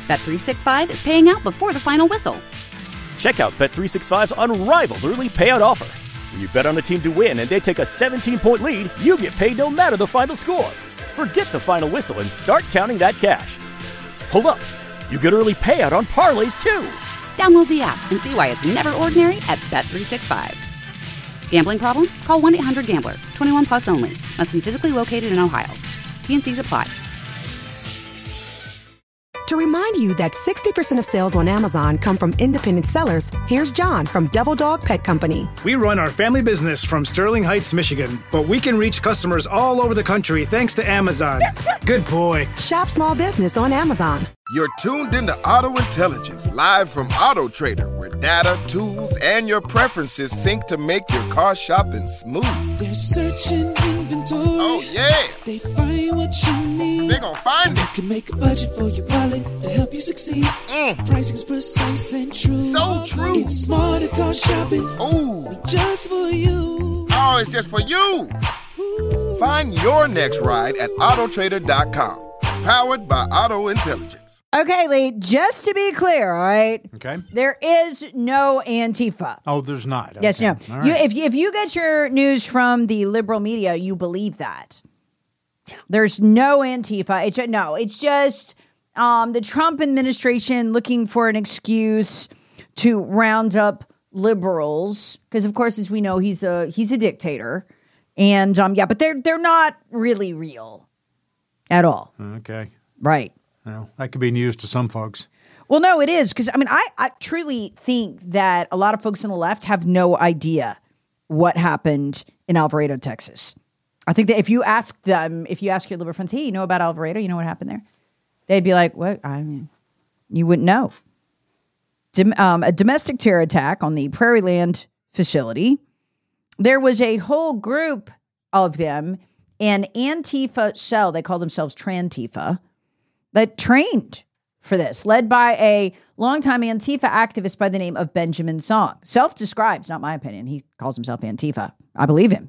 Bet365 is paying out before the final whistle. Check out Bet365's unrivaled early payout offer. When you bet on a team to win and they take a 17-point lead, you get paid no matter the final score. Forget the final whistle and start counting that cash. Hold up. You get early payout on parlays, too. Download the app and see why it's never ordinary at Bet365. Gambling problem? Call 1-800-GAMBLER. 21 plus only. Must be physically located in Ohio. T&Cs apply. To remind you that 60% of sales on Amazon come from independent sellers, here's John from Devil Dog Pet Company. We run our family business from Sterling Heights, Michigan, but we can reach customers all over the country thanks to Amazon. Good boy. Shop small business on Amazon. You're tuned into Auto Intelligence, live from Auto Trader, where data, tools, and your preferences sync to make your car shopping smooth. They're searching inventory. Oh, yeah. They find what you need. They're gonna find it. You can make a budget for your wallet to help you succeed. Pricing's precise and true. So true. It's smarter car shopping. Ooh. Just for you. Oh, it's just for you. Ooh. Find your next ride at autotrader.com. Powered by Auto Intelligence. Okay, Lee, just to be clear, all right? Okay. There is no Antifa. Oh, there's not. Okay. Yes, no. All right. If you get your news from the liberal media, you believe that. There's no Antifa. It's just the Trump administration looking for an excuse to round up liberals. Because, of course, as we know, he's a dictator. And, but they're not really real at all. Okay. Right. Well, that could be news to some folks. Well, no, it is. Because, I truly think that a lot of folks on the left have no idea what happened in Alvarado, Texas. I think that if you ask your liberal friends, hey, you know about Alvarado? You know what happened there? They'd be like, what? You wouldn't know. A domestic terror attack on the Prairie Land facility. There was a whole group of them, an Antifa cell, they call themselves Trantifa, that trained for this, led by a longtime Antifa activist by the name of Benjamin Song. Self-described, not my opinion. He calls himself Antifa. I believe him.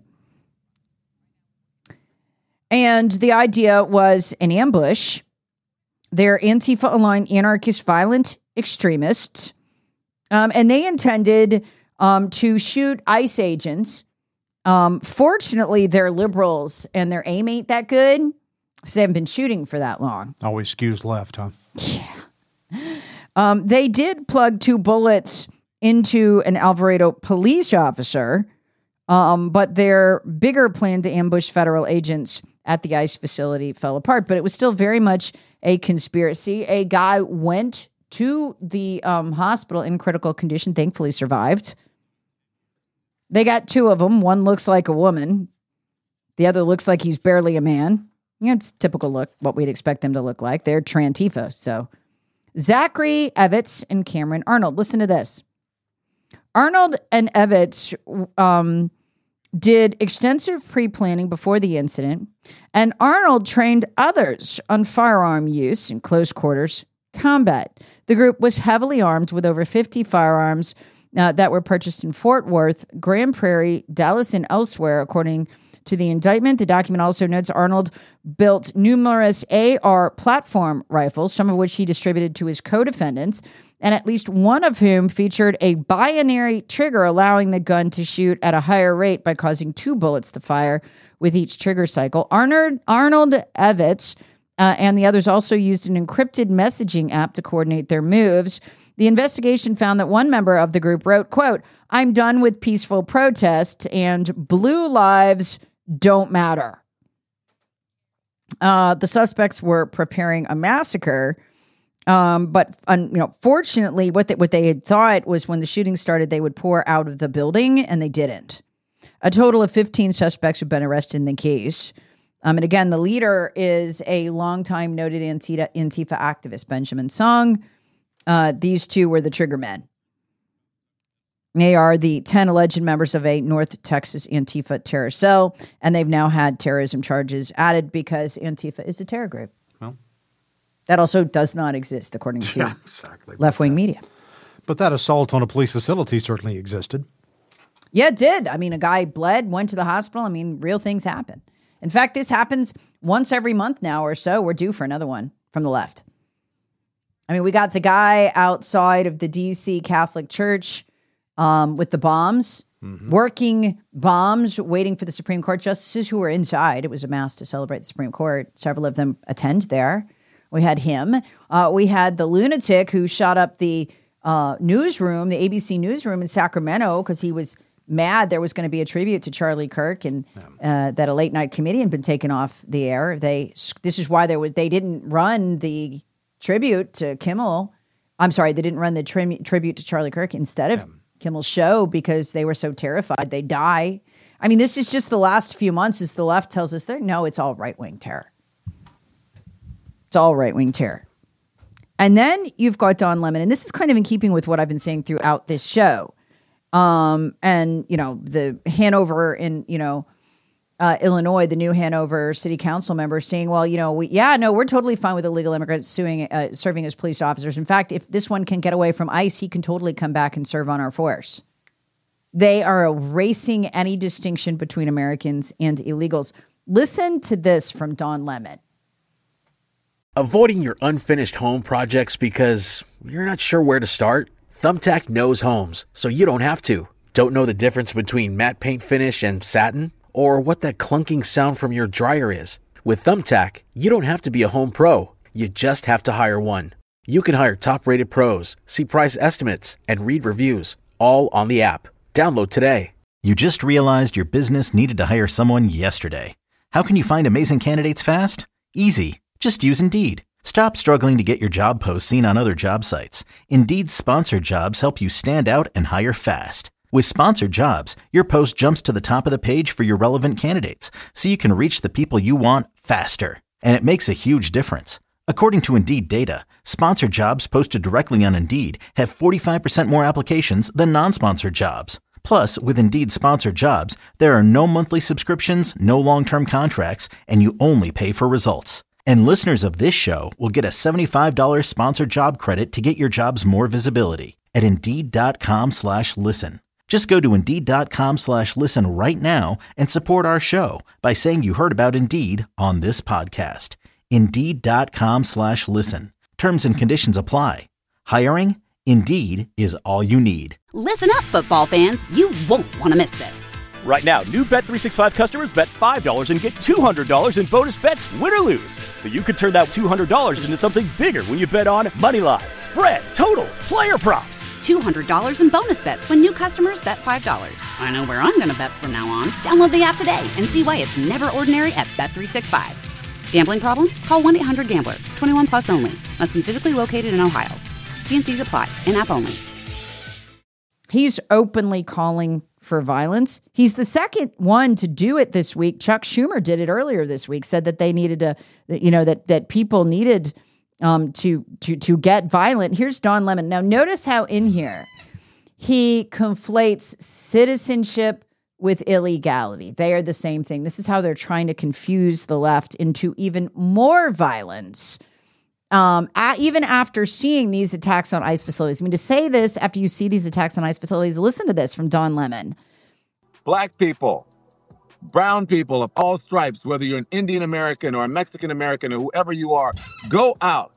And the idea was an ambush. They're Antifa-aligned anarchist violent extremists. And they intended to shoot ICE agents. Fortunately, they're liberals and their aim ain't that good. So they haven't been shooting for that long. Always skews left, huh? Yeah. They did plug 2 bullets into an Alvarado police officer, but their bigger plan to ambush federal agents at the ICE facility fell apart. But it was still very much a conspiracy. A guy went to the hospital in critical condition, thankfully survived. They got 2 of them. One looks like a woman. The other looks like he's barely a man. It's typical look, what we'd expect them to look like. They're Trantifa. So Zachary Evitz and Cameron Arnold. Listen to this. Arnold and Evitz did extensive pre-planning before the incident, and Arnold trained others on firearm use in close quarters combat. The group was heavily armed with over 50 firearms that were purchased in Fort Worth, Grand Prairie, Dallas, and elsewhere, according to the indictment. The document also notes Arnold built numerous AR platform rifles, some of which he distributed to his co-defendants, and at least one of whom featured a binary trigger, allowing the gun to shoot at a higher rate by causing 2 bullets to fire with each trigger cycle. Arnold Evitz and the others also used an encrypted messaging app to coordinate their moves. The investigation found that one member of the group wrote, quote, "I'm done with peaceful protest and blue lives don't matter." The suspects were preparing a massacre, but fortunately, what they had thought was when the shooting started, they would pour out of the building, and they didn't. A total of 15 suspects have been arrested in the case. And again, the leader is a longtime noted Antifa activist, Benjamin Song. These 2 were the trigger men. They are the 10 alleged members of a North Texas Antifa terror cell, and they've now had terrorism charges added because Antifa is a terror group. Well, that also does not exist, according to left-wing media. But that assault on a police facility certainly existed. Yeah, it did. A guy bled, went to the hospital. Real things happen. In fact, this happens once every month now or so. We're due for another one from the left. I mean, we got the guy outside of the D.C. Catholic Church with the bombs, working bombs, waiting for the Supreme Court justices who were inside. It was a mass to celebrate the Supreme Court. Several of them attend there. We had him. We had the lunatic who shot up the newsroom, the ABC newsroom in Sacramento, because he was mad there was going to be a tribute to Charlie Kirk and that a late night comedian had been taken off the air. This is why they didn't run the tribute to Kimmel. I'm sorry, they didn't run the tribute to Charlie Kirk instead of Kimmel's show because they were so terrified they'd die. I mean, this is just the last few months as the left tells us it's all right-wing terror. It's all right-wing terror. And then you've got Don Lemon, and this is kind of in keeping with what I've been saying throughout this show. And, the Hanover in, Illinois, the new Hanover city council member saying, well, we're totally fine with illegal immigrants serving as police officers. In fact, if this one can get away from ICE, he can totally come back and serve on our force. They are erasing any distinction between Americans and illegals. Listen to this from Don Lemon. Avoiding your unfinished home projects because you're not sure where to start? Thumbtack knows homes, so you don't have to. Don't know the difference between matte paint finish and satin? Or what that clunking sound from your dryer is? With Thumbtack, you don't have to be a home pro. You just have to hire one. You can hire top-rated pros, see price estimates, and read reviews, all on the app. Download today. You just realized your business needed to hire someone yesterday. How can you find amazing candidates fast? Easy. Just use Indeed. Stop struggling to get your job posts seen on other job sites. Indeed's sponsored jobs help you stand out and hire fast. With sponsored jobs, your post jumps to the top of the page for your relevant candidates, so you can reach the people you want faster. And it makes a huge difference. According to Indeed data, sponsored jobs posted directly on Indeed have 45% more applications than non-sponsored jobs. Plus, with Indeed sponsored jobs, there are no monthly subscriptions, no long-term contracts, and you only pay for results. And listeners of this show will get a $75 sponsored job credit to get your jobs more visibility at Indeed.com/listen. Just go to Indeed.com/listen right now and support our show by saying you heard about Indeed on this podcast. Indeed.com/listen. Terms and conditions apply. Hiring? Indeed is all you need. Listen up, football fans. You won't want to miss this. Right now, new Bet365 customers bet $5 and get $200 in bonus bets, win or lose. So you could turn that $200 into something bigger when you bet on moneyline, spread, totals, player props. $200 in bonus bets when new customers bet $5. I know where I'm going to bet from now on. Download the app today and see why it's never ordinary at Bet365. Gambling problem? Call 1-800-GAMBLER. 21 plus only. Must be physically located in Ohio. T&Cs apply. In-app only. He's openly calling for violence. He's the second one to do it this week. Chuck Schumer did it earlier this week, said that they needed to, that people needed to get violent. Here's Don Lemon. Now, notice how in here he conflates citizenship with illegality. They are the same thing. This is how they're trying to confuse the left into even more violence. Even after seeing these attacks on ICE facilities. I mean, to say this after you see these attacks on ICE facilities, listen to this from Don Lemon. Black people, brown people of all stripes, whether you're an Indian American or a Mexican American or whoever you are, go out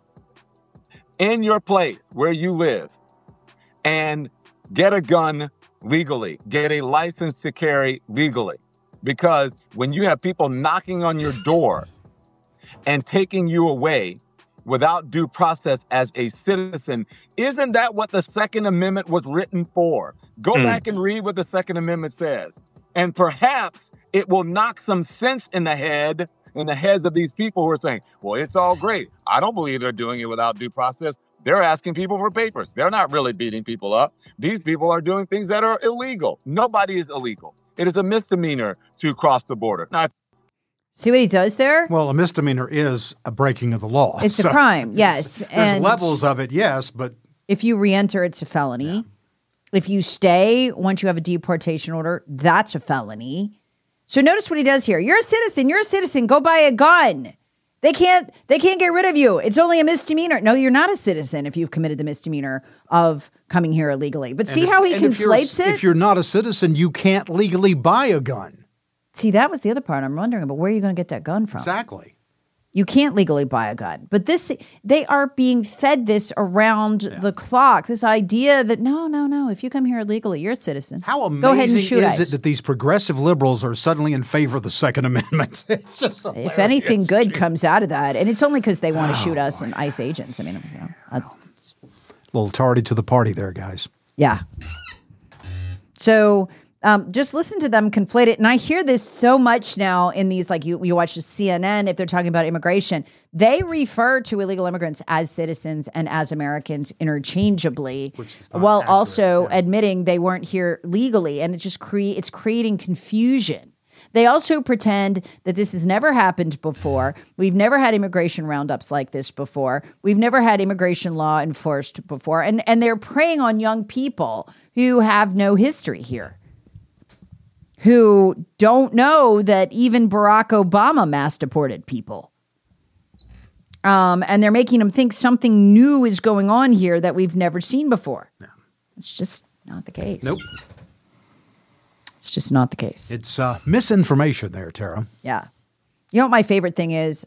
in your place where you live and get a gun legally, get a license to carry legally. Because when you have people knocking on your door and taking you away without due process as a citizen, isn't that what the Second Amendment was written for? Go back and read what the Second Amendment says. And perhaps it will knock some sense in the heads of these people who are saying, well, it's all great. I don't believe they're doing it without due process. They're asking people for papers. They're not really beating people up. These people are doing things that are illegal. Nobody is illegal. It is a misdemeanor to cross the border. Now, see what he does there? Well, a misdemeanor is a breaking of the law. It's a crime, yes. There's levels of it, yes, but if you re-enter, it's a felony. Yeah. If you stay, once you have a deportation order, that's a felony. So notice what he does here. You're a citizen. Go buy a gun. They can't get rid of you. It's only a misdemeanor. No, you're not a citizen if you've committed the misdemeanor of coming here illegally. But see how he conflates it? If you're not a citizen, you can't legally buy a gun. See, that was the other part I'm wondering about. Where are you going to get that gun from? Exactly. You can't legally buy a gun. But they are being fed this around the clock. This idea that, no, if you come here illegally, you're a citizen. How amazing Go ahead and shoot is ICE. it that these progressive liberals are suddenly in favor of the Second Amendment? It's just hilarious. If anything good comes out of that, and it's only because they want to shoot us and ICE agents. I mean, a little tardy to the party there, guys. Yeah. So just listen to them conflate it. And I hear this so much now in these, like you watch the CNN, if they're talking about immigration, they refer to illegal immigrants as citizens and as Americans interchangeably, while also admitting they weren't here legally. And it just it's creating confusion. They also pretend that this has never happened before. We've never had immigration roundups like this before. We've never had immigration law enforced before. And they're preying on young people who have no history here, who don't know that even Barack Obama mass deported people. And they're making them think something new is going on here that we've never seen before. No. It's just not the case. Nope. It's just not the case. It's misinformation there, Tara. Yeah. You know what my favorite thing is?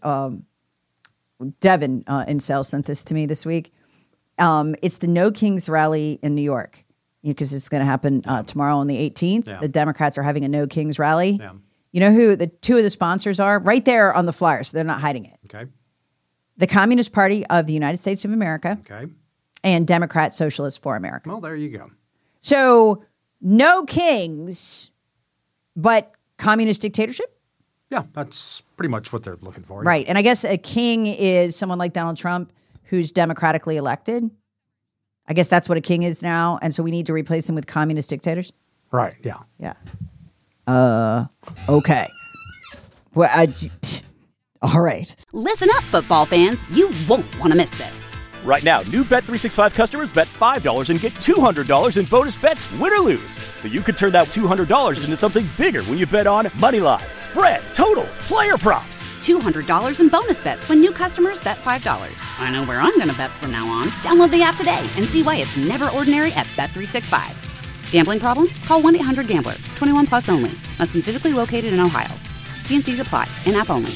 Devin in Cell sent this to me this week. It's the No Kings rally in New York, because it's going to happen tomorrow on the 18th. Yeah. The Democrats are having a No Kings rally. Yeah. You know who the two of the sponsors are? Right there on the flyer, so they're not hiding it. Okay. The Communist Party of the United States of America. Okay. And Democrat Socialists for America. Well, there you go. So no kings, but communist dictatorship? Yeah, that's pretty much what they're looking for. Right. And I guess a king is someone like Donald Trump who's democratically elected. I guess that's what a king is now. And so we need to replace him with communist dictators? Right, yeah. Yeah. Okay. Well, all right. Listen up, football fans. You won't want to miss this. Right now, new Bet365 customers bet $5 and get $200 in bonus bets, win or lose. So you could turn that $200 into something bigger when you bet on moneyline, spread, totals, player props. $200 in bonus bets when new customers bet $5. I know where I'm going to bet from now on. Download the app today and see why it's never ordinary at Bet365. Gambling problem? Call 1-800-GAMBLER. 21 plus only. Must be physically located in Ohio. T&Cs apply. In-app only.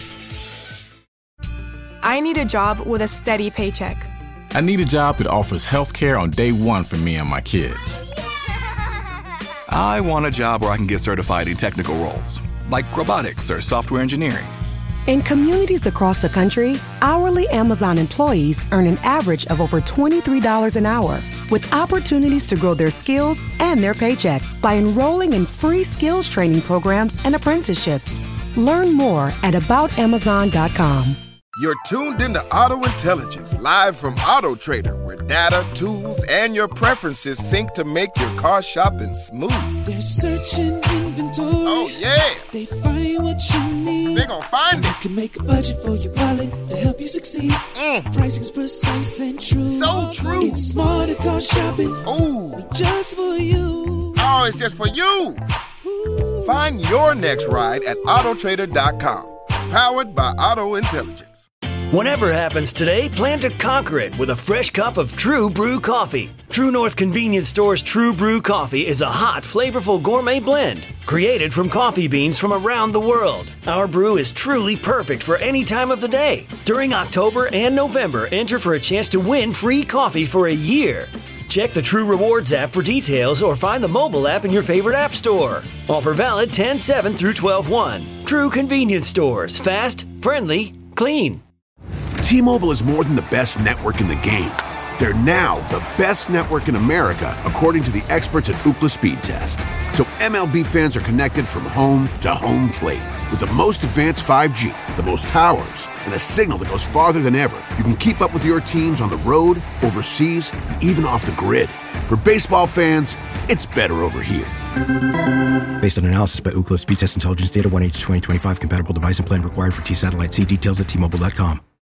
I need a job with a steady paycheck. I need a job that offers health care on day one for me and my kids. I want a job where I can get certified in technical roles, like robotics or software engineering. In communities across the country, hourly Amazon employees earn an average of over $23 an hour, with opportunities to grow their skills and their paycheck by enrolling in free skills training programs and apprenticeships. Learn more at aboutamazon.com. You're tuned into Auto Intelligence, live from Auto Trader, where data, tools, and your preferences sync to make your car shopping smooth. They're searching inventory. Oh, yeah. They find what you need. They're gonna find it. You can make a budget for your wallet to help you succeed. Pricing's precise and true. So true. It's smarter car shopping. Ooh. Just for you. Oh, it's just for you. Ooh. Find your next ride at autotrader.com. Powered by Auto Intelligence. Whatever happens today, plan to conquer it with a fresh cup of True Brew coffee. True North Convenience Store's True Brew coffee is a hot, flavorful gourmet blend created from coffee beans from around the world. Our brew is truly perfect for any time of the day. During October and November, enter for a chance to win free coffee for a year. Check the True Rewards app for details or find the mobile app in your favorite app store. Offer valid 10/7 through 12/1. True Convenience Stores. Fast, friendly, clean. T-Mobile is more than the best network in the game. They're now the best network in America, according to the experts at Ookla Speed Test. So MLB fans are connected from home to home plate. With the most advanced 5G, the most towers, and a signal that goes farther than ever, you can keep up with your teams on the road, overseas, and even off the grid. For baseball fans, it's better over here. Based on analysis by Ookla Speed Test Intelligence Data, 1H2025 compatible device and plan required for T-Satellite. See details at T-Mobile.com.